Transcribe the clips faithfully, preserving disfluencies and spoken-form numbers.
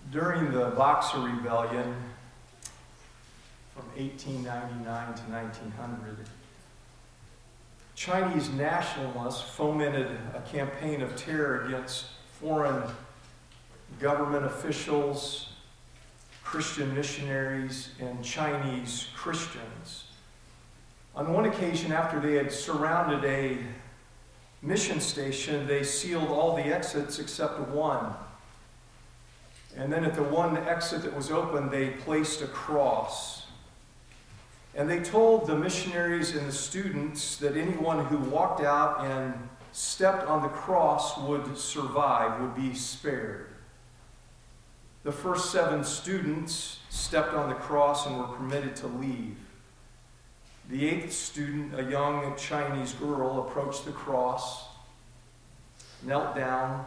During the Boxer Rebellion from eighteen ninety-nine to nineteen hundred, Chinese nationalists fomented a campaign of terror against foreign government officials, Christian missionaries, and Chinese Christians. On one occasion, after they had surrounded a mission station, they sealed all the exits except one. And then at the one exit that was open, they placed a cross. And they told the missionaries and the students that anyone who walked out and stepped on the cross would survive, would be spared. The first seven students stepped on the cross and were permitted to leave. The eighth student, a young Chinese girl, approached the cross, knelt down,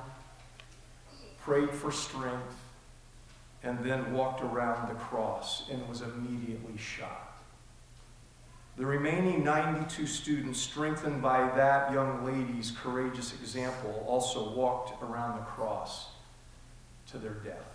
prayed for strength, and then walked around the cross and was immediately shot. The remaining ninety-two students, strengthened by that young lady's courageous example, also walked around the cross to their death.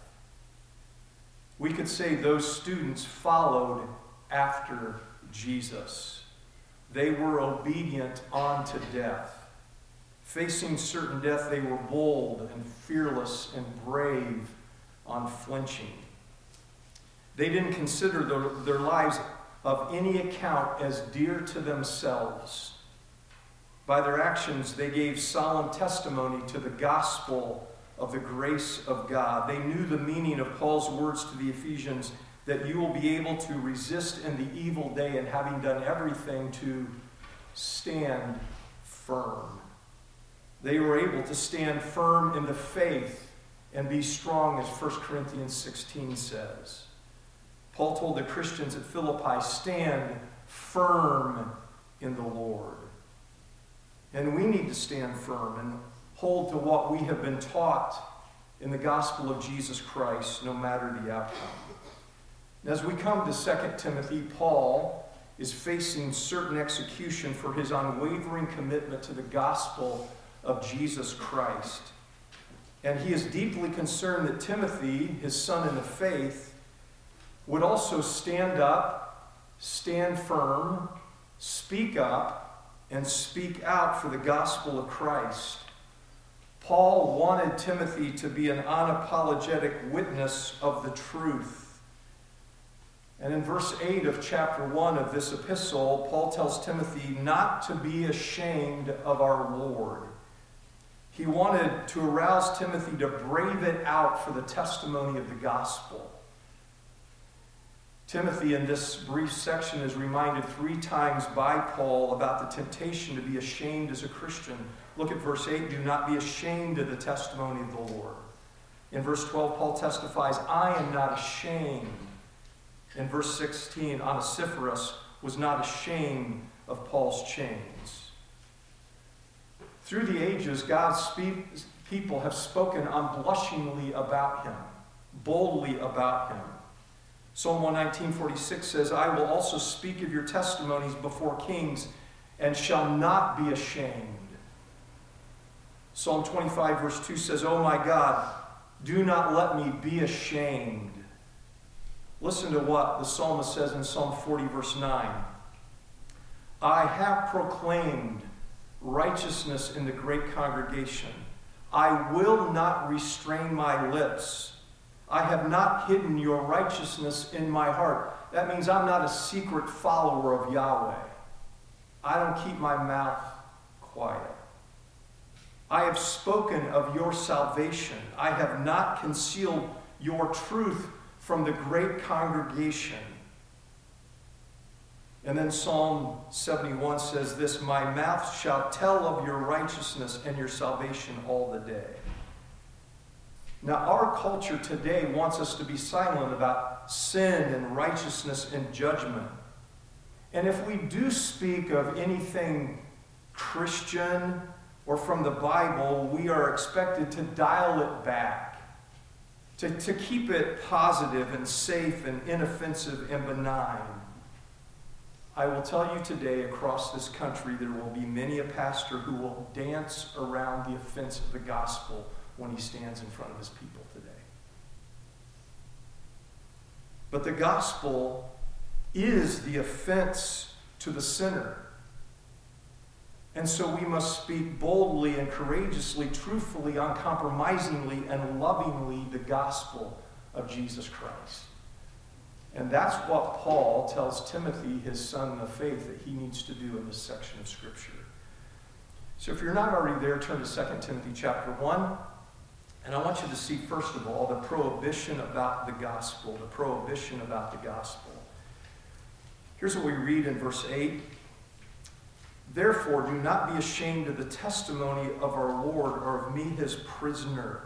We could say those students followed after Jesus. They were obedient unto death. Facing certain death, they were bold and fearless and brave, unflinching. They didn't consider their, their lives of any account as dear to themselves. By their actions, they gave solemn testimony to the gospel of the grace of God. They knew the meaning of Paul's words to the Ephesians, that you will be able to resist in the evil day, and having done everything, to stand firm. They were able to stand firm in the faith and be strong, as First Corinthians sixteen says. Paul told the Christians at Philippi, stand firm in the Lord. And we need to stand firm and hold to what we have been taught in the gospel of Jesus Christ, no matter the outcome. And as we come to Second Timothy, Paul is facing certain execution for his unwavering commitment to the gospel of Jesus Christ. And he is deeply concerned that Timothy, his son in the faith, would also stand up, stand firm, speak up, and speak out for the gospel of Christ. Paul wanted Timothy to be an unapologetic witness of the truth. And in verse eight of chapter one of this epistle, Paul tells Timothy not to be ashamed of our Lord. He wanted to arouse Timothy to brave it out for the testimony of the gospel. Timothy, in this brief section, is reminded three times by Paul about the temptation to be ashamed as a Christian. Look at verse eight, do not be ashamed of the testimony of the Lord. In verse twelve, Paul testifies, I am not ashamed. In verse sixteen, Onesiphorus was not ashamed of Paul's chains. Through the ages, God's people have spoken unblushingly about him, boldly about him. Psalm one nineteen, forty-six says, I will also speak of your testimonies before kings and shall not be ashamed. Psalm twenty-five, verse two says, Oh my God, do not let me be ashamed. Listen to what the psalmist says in Psalm forty, verse nine. I have proclaimed righteousness in the great congregation. I will not restrain my lips. I have not hidden your righteousness in my heart. That means I'm not a secret follower of Yahweh. I don't keep my mouth quiet. I have spoken of your salvation. I have not concealed your truth from the great congregation. And then Psalm seventy-one says this, my mouth shall tell of your righteousness and your salvation all the day. Now, our culture today wants us to be silent about sin and righteousness and judgment. And if we do speak of anything Christian or from the Bible, we are expected to dial it back, to, to keep it positive and safe and inoffensive and benign. I will tell you today, across this country, there will be many a pastor who will dance around the offense of the gospel when he stands in front of his people today. But the gospel is the offense to the sinner. And so we must speak boldly and courageously, truthfully, uncompromisingly, and lovingly the gospel of Jesus Christ. And that's what Paul tells Timothy, his son in the faith, that he needs to do in this section of Scripture. So if you're not already there, turn to Second Timothy chapter one. And I want you to see, first of all, the prohibition about the gospel. The prohibition about the gospel. Here's what we read in verse eight. Therefore, do not be ashamed of the testimony of our Lord or of me, his prisoner.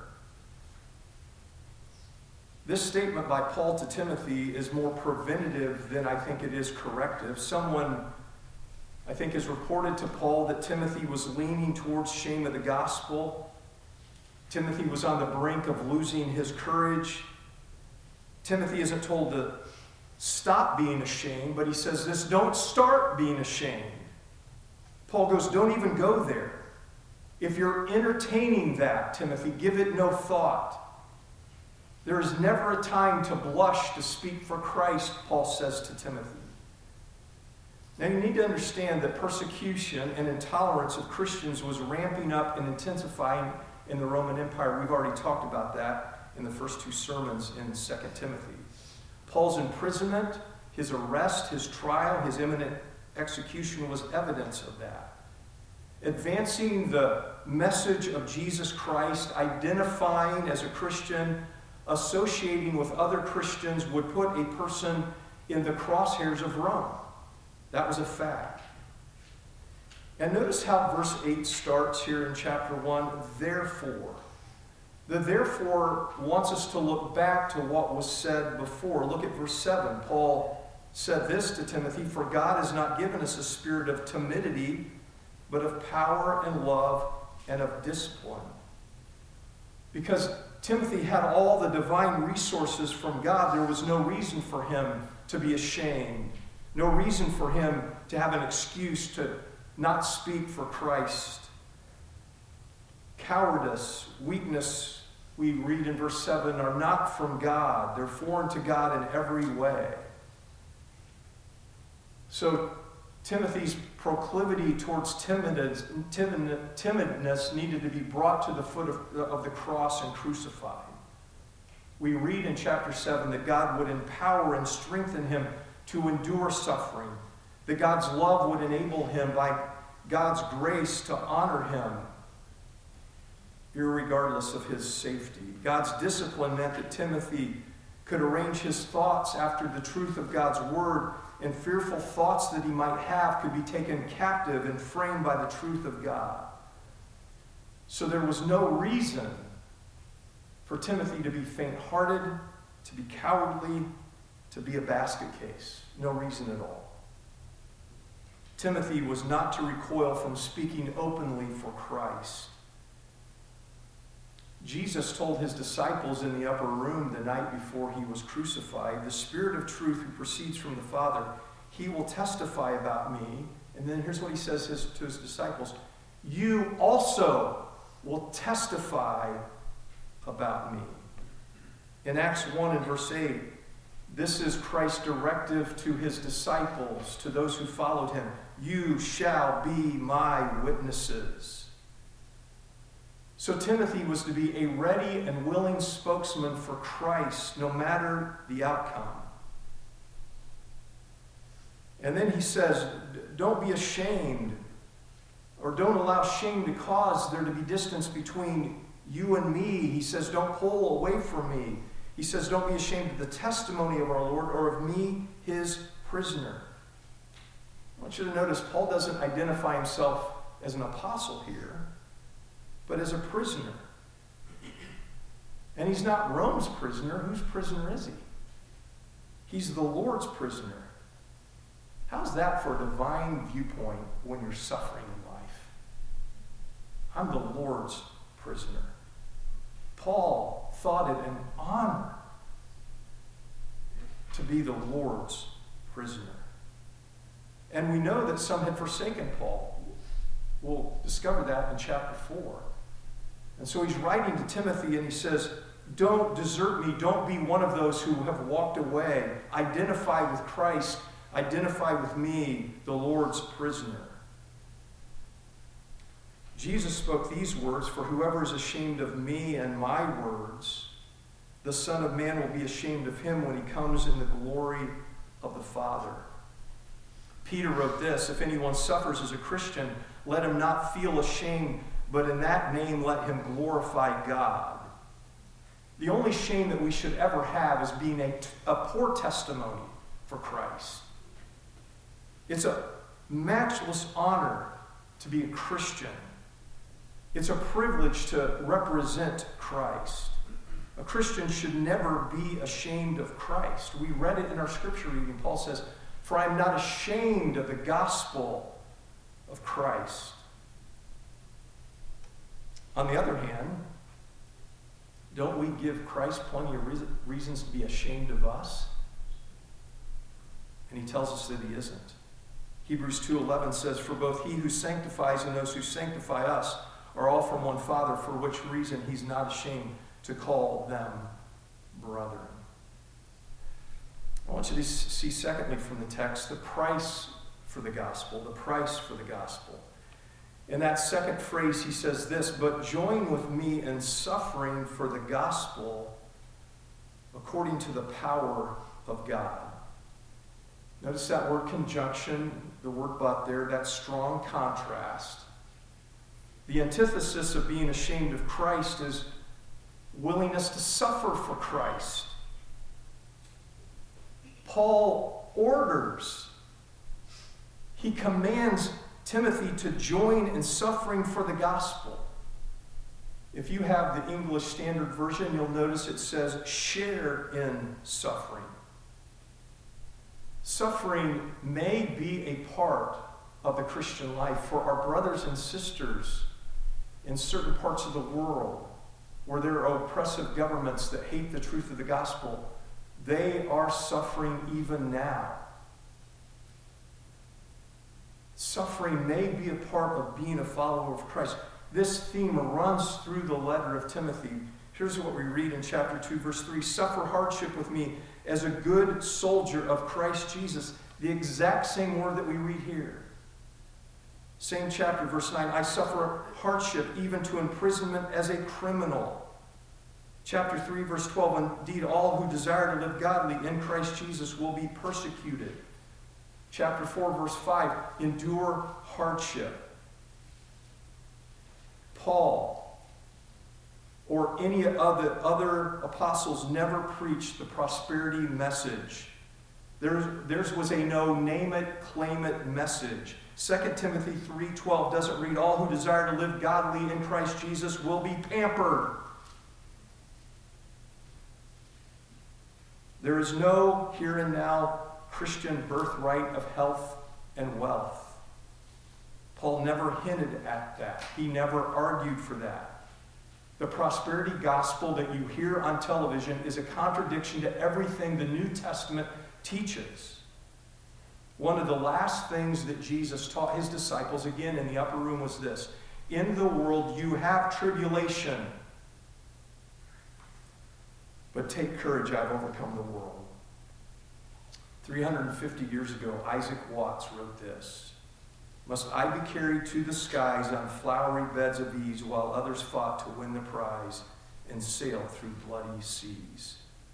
This statement by Paul to Timothy is more preventative than I think it is corrective. Someone, I think, has reported to Paul that Timothy was leaning towards shame of the gospel. Timothy was on the brink of losing his courage. Timothy isn't told to stop being ashamed, but he says this, don't start being ashamed. Paul goes, don't even go there. If you're entertaining that, Timothy, give it no thought. There is never a time to blush to speak for Christ, Paul says to Timothy. Now you need to understand that persecution and intolerance of Christians was ramping up and intensifying in the Roman Empire. We've already talked about that in the first two sermons in Second Timothy. Paul's imprisonment, his arrest, his trial, his imminent execution was evidence of that. Advancing the message of Jesus Christ, identifying as a Christian, associating with other Christians would put a person in the crosshairs of Rome. That was a fact. And notice how verse eight starts here in chapter one, therefore. The therefore wants us to look back to what was said before. Look at verse seven. Paul said this to Timothy, for God has not given us a spirit of timidity, but of power and love and of discipline. Because Timothy had all the divine resources from God, there was no reason for him to be ashamed. No reason for him to have an excuse to not speak for Christ. Cowardice, weakness, we read in verse seven, are not from God. They're foreign to God in every way. So Timothy's proclivity towards timidness, timidness needed to be brought to the foot of, of the cross and crucified. We read in chapter seven that God would empower and strengthen him to endure suffering, that God's love would enable him by God's grace to honor him, irregardless of his safety. God's discipline meant that Timothy could arrange his thoughts after the truth of God's word, and fearful thoughts that he might have could be taken captive and framed by the truth of God. So there was no reason for Timothy to be faint-hearted, to be cowardly, to be a basket case. No reason at all. Timothy was not to recoil from speaking openly for Christ. Jesus told his disciples in the upper room the night before he was crucified, the Spirit of truth who proceeds from the Father, he will testify about me. And then here's what he says his, to his disciples, you also will testify about me. In Acts one and verse eight, this is Christ's directive to his disciples, to those who followed him. You shall be my witnesses. So Timothy was to be a ready and willing spokesman for Christ, no matter the outcome. And then he says, don't be ashamed, or don't allow shame to cause there to be distance between you and me. He says, don't pull away from me. He says, don't be ashamed of the testimony of our Lord or of me, his prisoner. I want you to notice Paul doesn't identify himself as an apostle here, but as a prisoner. And he's not Rome's prisoner. Whose prisoner is he? He's the Lord's prisoner. How's that for a divine viewpoint when you're suffering in life? I'm the Lord's prisoner. Paul thought it an honor to be the Lord's prisoner. And we know that some had forsaken Paul. We'll discover that in chapter four. And so he's writing to Timothy and he says, don't desert me. Don't be one of those who have walked away. Identify with Christ. Identify with me, the Lord's prisoner. Jesus spoke these words, "For whoever is ashamed of me and my words, the Son of Man will be ashamed of him when he comes in the glory of the Father." Peter wrote this, "If anyone suffers as a Christian, let him not feel ashamed, but in that name let him glorify God." The only shame that we should ever have is being a, a poor testimony for Christ. It's a matchless honor to be a Christian. It's a privilege to represent Christ. A Christian should never be ashamed of Christ. We read it in our scripture reading. Paul says, "For I am not ashamed of the gospel of Christ." On the other hand, don't we give Christ plenty of reasons to be ashamed of us? And he tells us that he isn't. Hebrews two eleven says, "For both he who sanctifies and those who sanctify us are all from one Father, for which reason he's not ashamed to call them brethren." I want you to see, secondly, from the text, the price for the gospel, the price for the gospel. In that second phrase, he says this, "But join with me in suffering for the gospel according to the power of God." Notice that word conjunction, the word "but" there, that strong contrast. The antithesis of being ashamed of Christ is willingness to suffer for Christ. Paul orders, he commands Timothy to join in suffering for the gospel. If you have the English Standard Version, you'll notice it says, "share in suffering." Suffering may be a part of the Christian life for our brothers and sisters in certain parts of the world where there are oppressive governments that hate the truth of the gospel. They are suffering even now. Suffering may be a part of being a follower of Christ. This theme runs through the letter of Timothy. Here's what we read in chapter two, verse three. "Suffer hardship with me as a good soldier of Christ Jesus." The exact same word that we read here. Same chapter, verse nine. "I suffer hardship even to imprisonment as a criminal." Chapter three, verse twelve. "Indeed, all who desire to live godly in Christ Jesus will be persecuted." Chapter four, verse five. "Endure hardship." Paul or any of the other apostles never preached the prosperity message. Theirs, theirs was a no, name it, claim it message. Second Timothy three twelve doesn't read, "All who desire to live godly in Christ Jesus will be pampered." There is no here and now Christian birthright of health and wealth. Paul never hinted at that. He never argued for that. The prosperity gospel that you hear on television is a contradiction to everything the New Testament teaches. One of the last things that Jesus taught his disciples, again in the upper room, was this: "In the world you have tribulation, but take courage, I've overcome the world." three hundred fifty years ago, Isaac Watts wrote this: "Must I be carried to the skies on flowery beds of ease, while others fought to win the prize and sail through bloody seas?"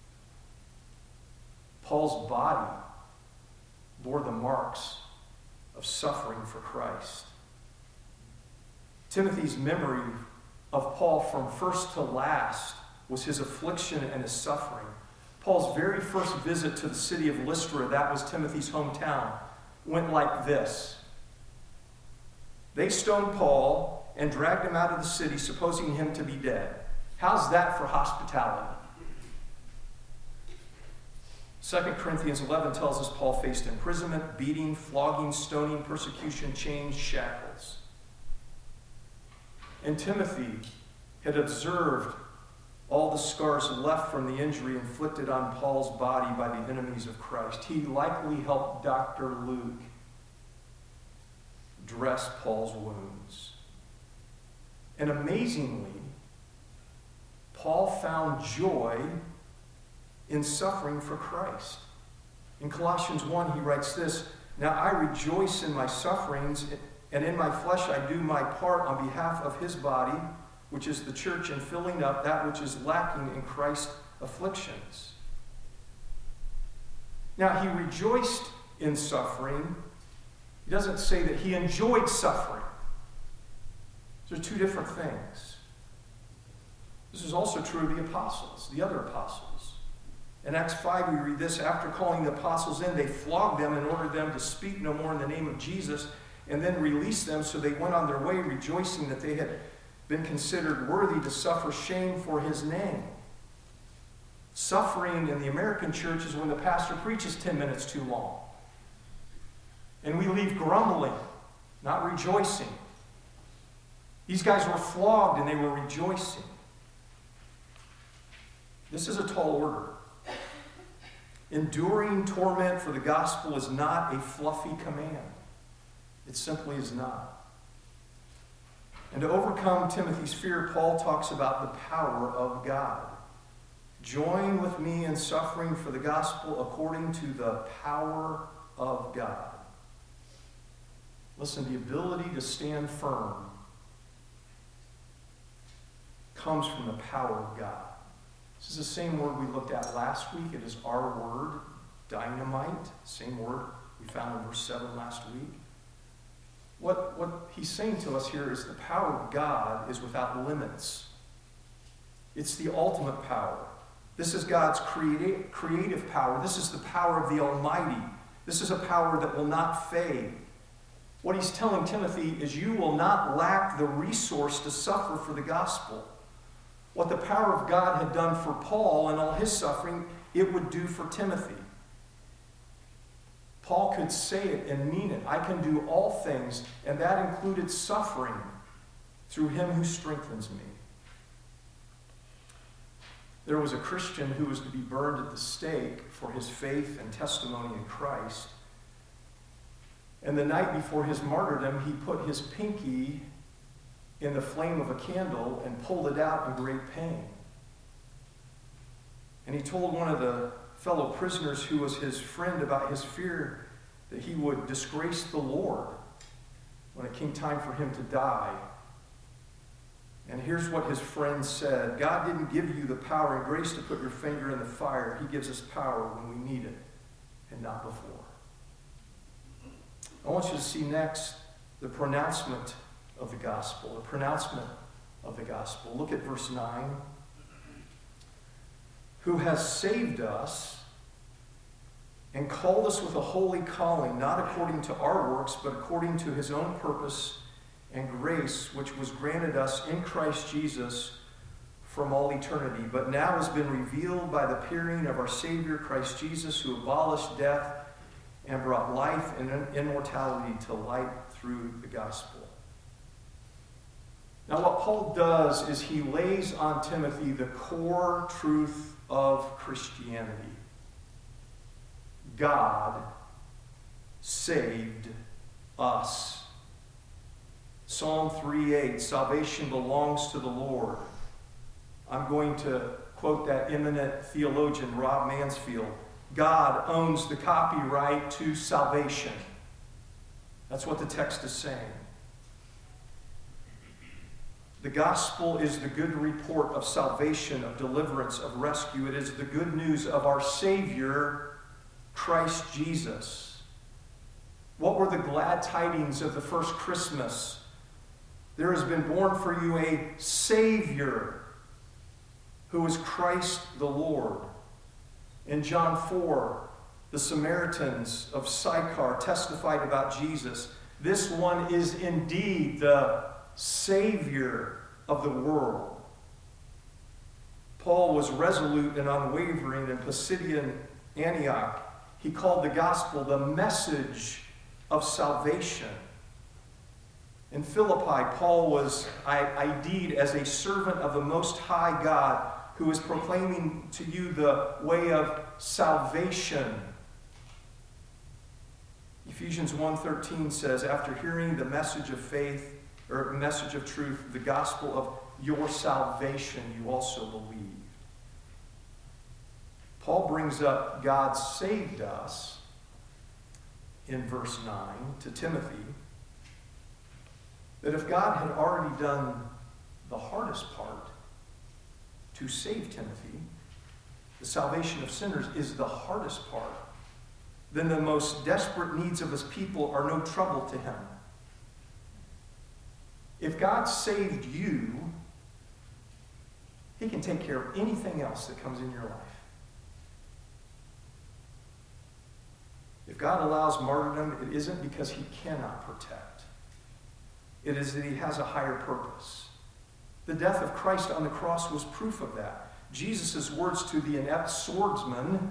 Paul's body bore the marks of suffering for Christ. Timothy's memory of Paul from first to last was his affliction and his suffering. Paul's very first visit to the city of Lystra, that was Timothy's hometown, went like this. They stoned Paul and dragged him out of the city, supposing him to be dead. How's that for hospitality? Second Corinthians eleven tells us Paul faced imprisonment, beating, flogging, stoning, persecution, chains, shackles. And Timothy had observed all the scars left from the injury inflicted on Paul's body by the enemies of Christ. He likely helped Doctor Luke dress Paul's wounds. And amazingly, Paul found joy in suffering for Christ. In Colossians one, he writes this, "Now I rejoice in my sufferings, and in my flesh I do my part on behalf of his body, which is the church, in filling up that which is lacking in Christ's afflictions." Now, he rejoiced in suffering. He doesn't say that he enjoyed suffering. Those are two different things. This is also true of the apostles, the other apostles. In Acts five, we read this, "After calling the apostles in, they flogged them and ordered them to speak no more in the name of Jesus, and then released them, so they went on their way, rejoicing that they had been considered worthy to suffer shame for his name." Suffering in the American church is when the pastor preaches ten minutes too long. And we leave grumbling, not rejoicing. These guys were flogged and they were rejoicing. This is a tall order. Enduring torment for the gospel is not a fluffy command. It simply is not. And to overcome Timothy's fear, Paul talks about the power of God. Join with me in suffering for the gospel according to the power of God. Listen, the ability to stand firm comes from the power of God. This is the same word we looked at last week. It is our word, dynamite. Same word we found in verse seven last week. What, what he's saying to us here is the power of God is without limits. It's the ultimate power. This is God's creative, creative power. This is the power of the Almighty. This is a power that will not fade. What he's telling Timothy is you will not lack the resource to suffer for the gospel. What the power of God had done for Paul and all his suffering, it would do for Timothy. Paul could say it and mean it. I can do all things, and that included suffering through him who strengthens me. There was a Christian who was to be burned at the stake for his faith and testimony in Christ. And the night before his martyrdom, he put his pinky in the flame of a candle and pulled it out in great pain. And he told one of the fellow prisoners who was his friend about his fear that he would disgrace the Lord when it came time for him to die. And here's what his friend said: God didn't give you the power and grace to put your finger in the fire. He gives us power when we need it, and not before. I want you to see next the pronouncement of the gospel, the pronouncement of the gospel. Look at verse nine. Who has saved us and called us with a holy calling, not according to our works, but according to his own purpose and grace, which was granted us in Christ Jesus from all eternity, but now has been revealed by the appearing of our Savior, Christ Jesus, who abolished death and brought life and immortality to light through the gospel. Now, what Paul does is he lays on Timothy the core truth of Christianity. God saved us. Psalm three eight, salvation belongs to the Lord. I'm going to quote that eminent theologian, Rob Mansfield. God owns the copyright to salvation. That's what the text is saying. The gospel is the good report of salvation, of deliverance, of rescue. It is the good news of our Savior, Christ Jesus. What were the glad tidings of the first Christmas? There has been born for you a Savior who is Christ the Lord. In John four, the Samaritans of Sychar testified about Jesus. This one is indeed the Savior of the world. Paul was resolute and unwavering in Pisidian Antioch. He called the gospel the message of salvation. In Philippi, Paul was I D'd as a servant of the Most High God, who is proclaiming to you the way of salvation. Ephesians one thirteen says, after hearing the message of faith, or message of truth, the gospel of your salvation you also believed. Paul brings up God saved us in verse nine to Timothy, that if God had already done the hardest part to save Timothy, the salvation of sinners is the hardest part, then the most desperate needs of his people are no trouble to him. If God saved you, he can take care of anything else that comes in your life. If God allows martyrdom, it isn't because he cannot protect. It is that he has a higher purpose. The death of Christ on the cross was proof of that. Jesus' words to the inept swordsman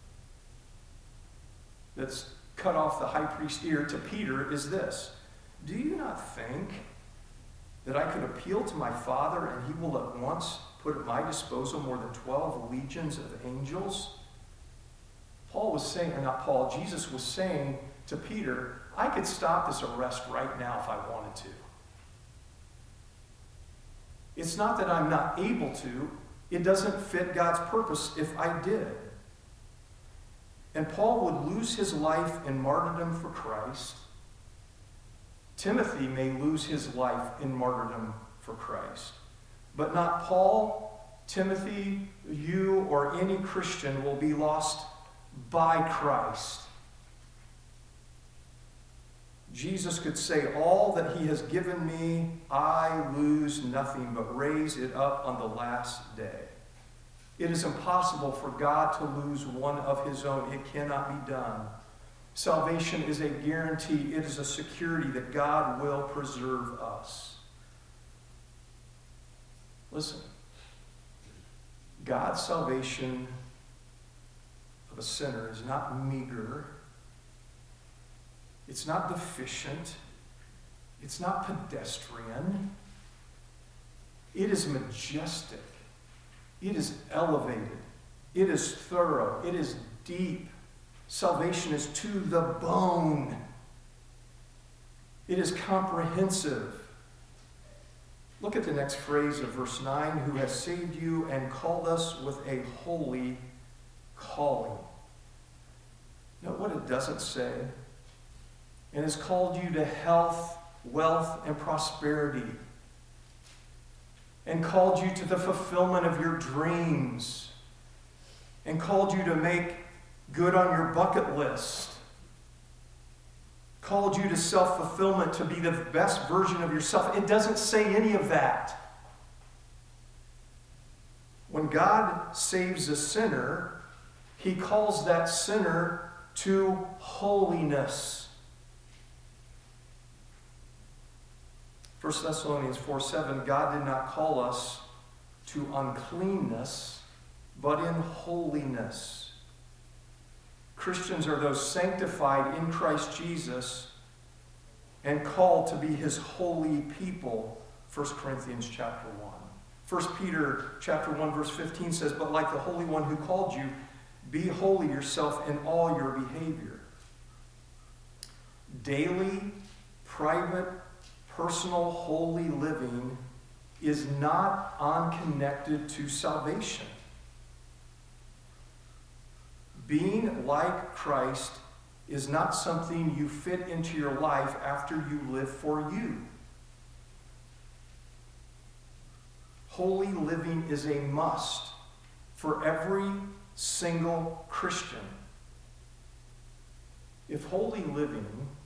that's cut off the high priest's ear to Peter is this: do you not think that I could appeal to my Father and he will at once put at my disposal more than twelve legions of angels? Paul was saying, or not Paul, Jesus was saying to Peter, I could stop this arrest right now if I wanted to. It's not that I'm not able to. It doesn't fit God's purpose if I did. And Paul would lose his life in martyrdom for Christ. Timothy may lose his life in martyrdom for Christ. But not Paul, Timothy, you, or any Christian will be lost by Christ. Jesus could say, all that he has given me, I lose nothing, but raise it up on the last day. It is impossible for God to lose one of his own. It cannot be done. Salvation is a guarantee. It is a security that God will preserve us. Listen, God's salvation of a sinner is not meager. It's not deficient. It's not pedestrian. It is majestic. It is elevated. It is thorough. It is deep. Salvation is to the bone. It is comprehensive. Look at the next phrase of verse nine, who has saved you and called us with a holy calling. Note what it doesn't say. And has called you to health, wealth, and prosperity. And called you to the fulfillment of your dreams. And called you to make good on your bucket list. Called you to self-fulfillment, to be the best version of yourself. It doesn't say any of that. When God saves a sinner, he calls that sinner to holiness. First Thessalonians four seven, God did not call us to uncleanness, but in holiness. Christians are those sanctified in Christ Jesus and called to be his holy people, First Corinthians chapter one. First Peter chapter one verse fifteen says, but like the Holy One who called you, be holy yourself in all your behavior. Daily, private, personal, holy living is not unconnected to salvation. Being like Christ is not something you fit into your life after you live for you. Holy living is a must for every single Christian. If holy living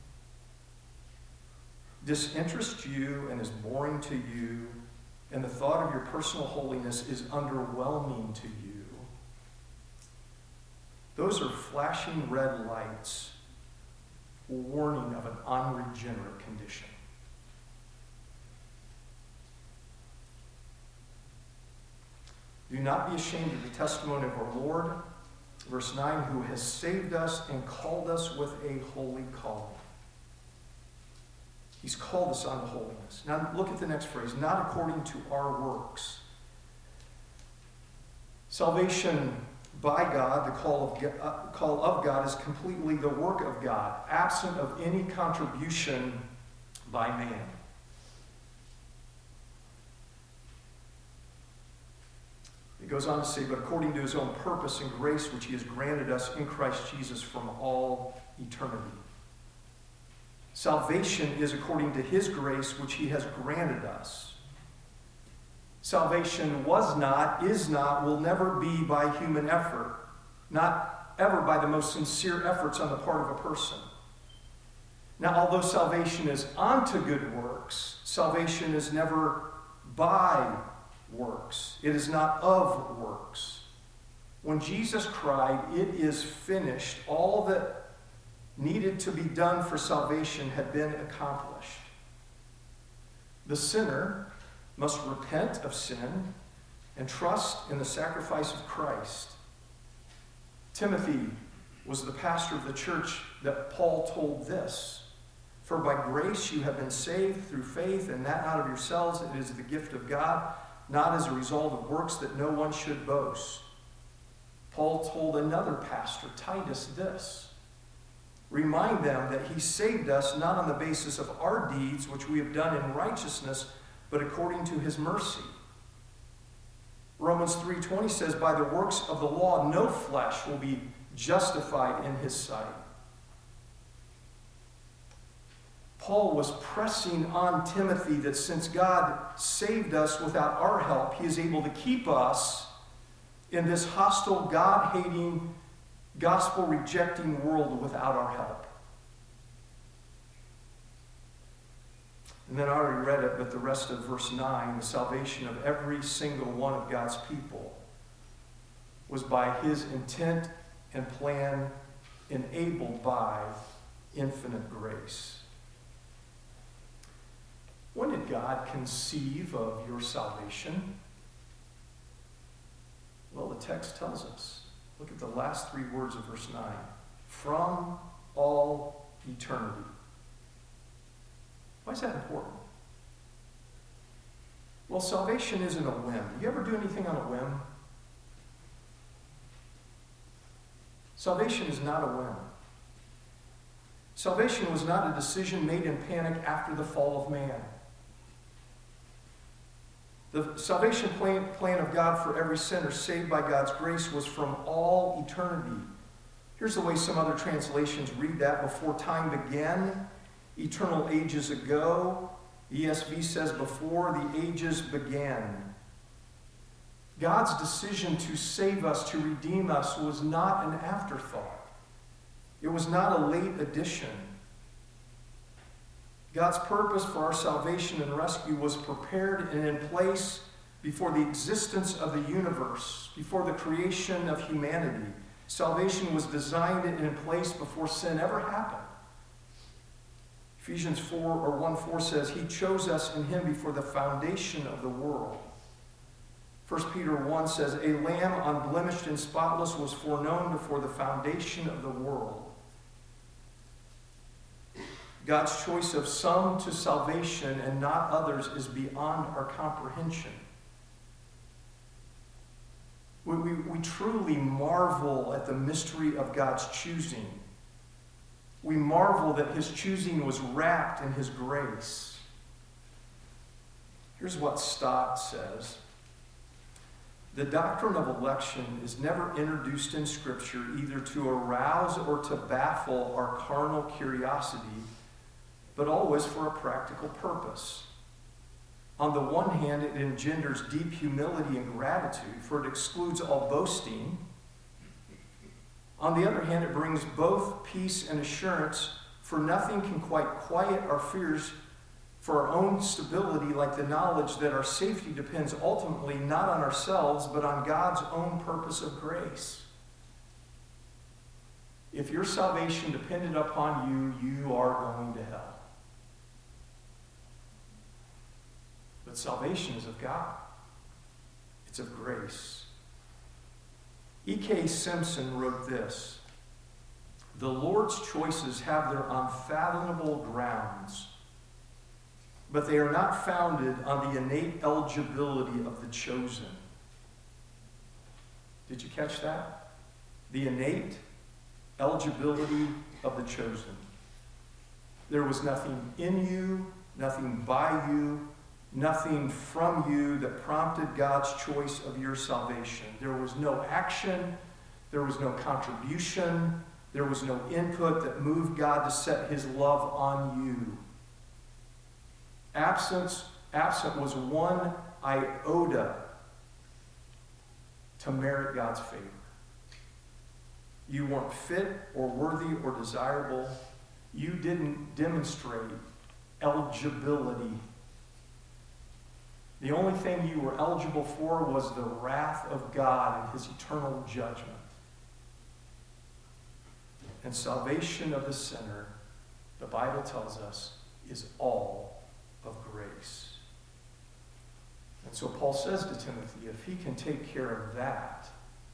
disinterests you and is boring to you, and the thought of your personal holiness is underwhelming to you, those are flashing red lights warning of an unregenerate condition. Do not be ashamed of the testimony of our Lord. Verse nine, who has saved us and called us with a holy calling. He's called us unto holiness. Now look at the next phrase, not according to our works. Salvation by God, the call of, uh, call of God, is completely the work of God, absent of any contribution by man. It goes on to say, but according to his own purpose and grace, which he has granted us in Christ Jesus from all eternity. Salvation is according to his grace, which he has granted us. Salvation was not, is not, will never be by human effort, not ever by the most sincere efforts on the part of a person. Now, although salvation is unto good works, salvation is never by works. It is not of works. When Jesus cried, "It is finished," all that needed to be done for salvation had been accomplished. The sinner must repent of sin and trust in the sacrifice of Christ. Timothy was the pastor of the church that Paul told this: "For by grace you have been saved through faith, and that not of yourselves, it is the gift of God, not as a result of works, that no one should boast." Paul told another pastor, Titus, this: "Remind them that he saved us not on the basis of our deeds, which we have done in righteousness, but according to his mercy." Romans three twenty says, "By the works of the law, no flesh will be justified in his sight." Paul was pressing on Timothy that since God saved us without our help, he is able to keep us in this hostile, God-hating, gospel-rejecting world without our help. And then I already read it, but the rest of verse nine, the salvation of every single one of God's people was by his intent and plan, enabled by infinite grace. When did God conceive of your salvation? Well, the text tells us. Look at the last three words of verse nine. From all eternity. Why is that important? Well, salvation isn't a whim. Do you ever do anything on a whim? Salvation is not a whim. Salvation was not a decision made in panic after the fall of man. The salvation plan, plan of God for every sinner saved by God's grace was from all eternity. Here's the way some other translations read that: before time began, eternal ages ago. E S V says before the ages began. God's decision to save us, to redeem us, was not an afterthought. It was not a late addition. God's purpose for our salvation and rescue was prepared and in place before the existence of the universe, before the creation of humanity. Salvation was designed and in place before sin ever happened. Ephesians four or one four says, "He chose us in him before the foundation of the world." First Peter one says, "A lamb unblemished and spotless was foreknown before the foundation of the world." God's choice of some to salvation and not others is beyond our comprehension. We, we, we truly marvel at the mystery of God's choosing. We marvel that his choosing was wrapped in his grace. Here's what Stott says. The doctrine of election is never introduced in Scripture either to arouse or to baffle our carnal curiosity, but always for a practical purpose. On the one hand, it engenders deep humility and gratitude, for it excludes all boasting. On the other hand, it brings both peace and assurance, for nothing can quite quiet our fears for our own stability like the knowledge that our safety depends ultimately not on ourselves, but on God's own purpose of grace. If your salvation depended upon you, you are going to hell. But salvation is of God. It's of grace. E K Simpson wrote this: "The Lord's choices have their unfathomable grounds, but they are not founded on the innate eligibility of the chosen." Did you catch that? The innate eligibility of the chosen. There was nothing in you, nothing by you, nothing from you that prompted God's choice of your salvation. There was no action, there was no contribution, there was no input that moved God to set his love on you. Absence, absent was one iota to merit God's favor. You weren't fit or worthy or desirable. You didn't demonstrate eligibility. The only thing you were eligible for was the wrath of God and his eternal judgment. And salvation of the sinner, the Bible tells us, is all of grace. And so Paul says to Timothy, if he can take care of that,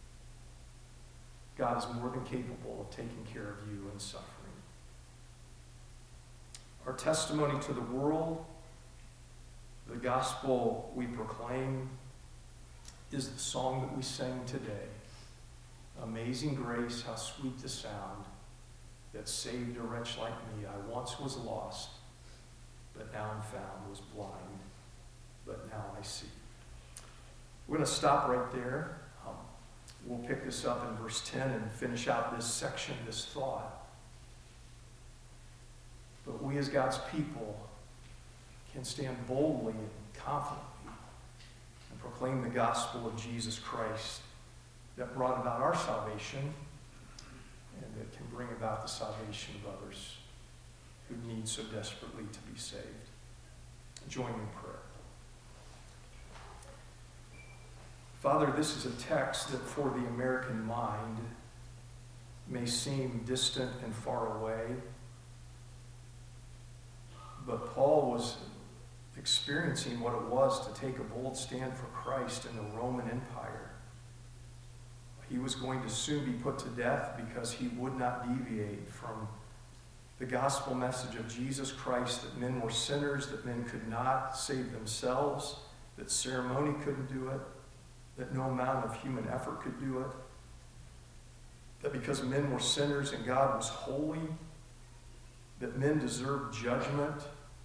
God is more than capable of taking care of you in suffering. Our testimony to the world, the gospel we proclaim, is the song that we sang today. Amazing grace, how sweet the sound that saved a wretch like me. I once was lost, but now I'm found, was blind, but now I see. We're going to stop right there. Um, we'll pick this up in verse ten and finish out this section, this thought. But we as God's people can stand boldly and confidently and proclaim the gospel of Jesus Christ that brought about our salvation and that can bring about the salvation of others who need so desperately to be saved. Join me in prayer. Father, this is a text that for the American mind may seem distant and far away, but Paul was experiencing what it was to take a bold stand for Christ in the Roman Empire. He was going to soon be put to death because he would not deviate from the gospel message of Jesus Christ, that men were sinners, that men could not save themselves, that ceremony couldn't do it, that no amount of human effort could do it, that because men were sinners and God was holy, that men deserved judgment,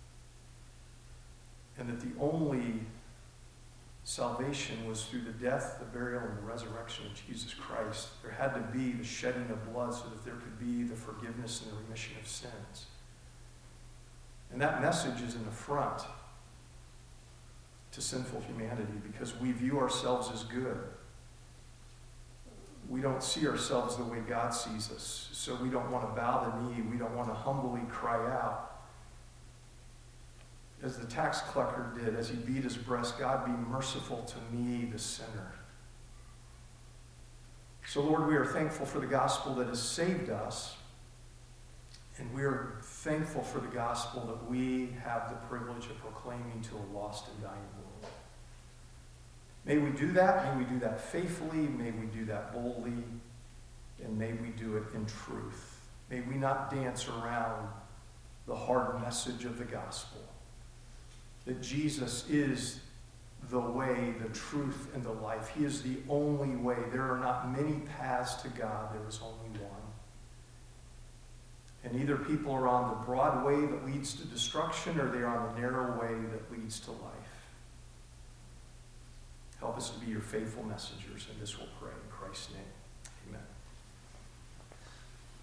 and that the only salvation was through the death, the burial, and the resurrection of Jesus Christ. There had to be the shedding of blood so that there could be the forgiveness and the remission of sins. And that message is an affront to sinful humanity because we view ourselves as good. We don't see ourselves the way God sees us, so we don't want to bow the knee. We don't want to humbly cry out. As the tax collector did, as he beat his breast, God, be merciful to me, the sinner. So, Lord, we are thankful for the gospel that has saved us, and we are thankful for the gospel that we have the privilege of proclaiming to a lost and dying world. May we do that. May we do that faithfully. May we do that boldly. And may we do it in truth. May we not dance around the hard message of the gospel, that Jesus is the way, the truth, and the life. He is the only way. There are not many paths to God. There is only one. And either people are on the broad way that leads to destruction, or they are on the narrow way that leads to life. Help us to be your faithful messengers, and this we'll pray in Christ's name. Amen.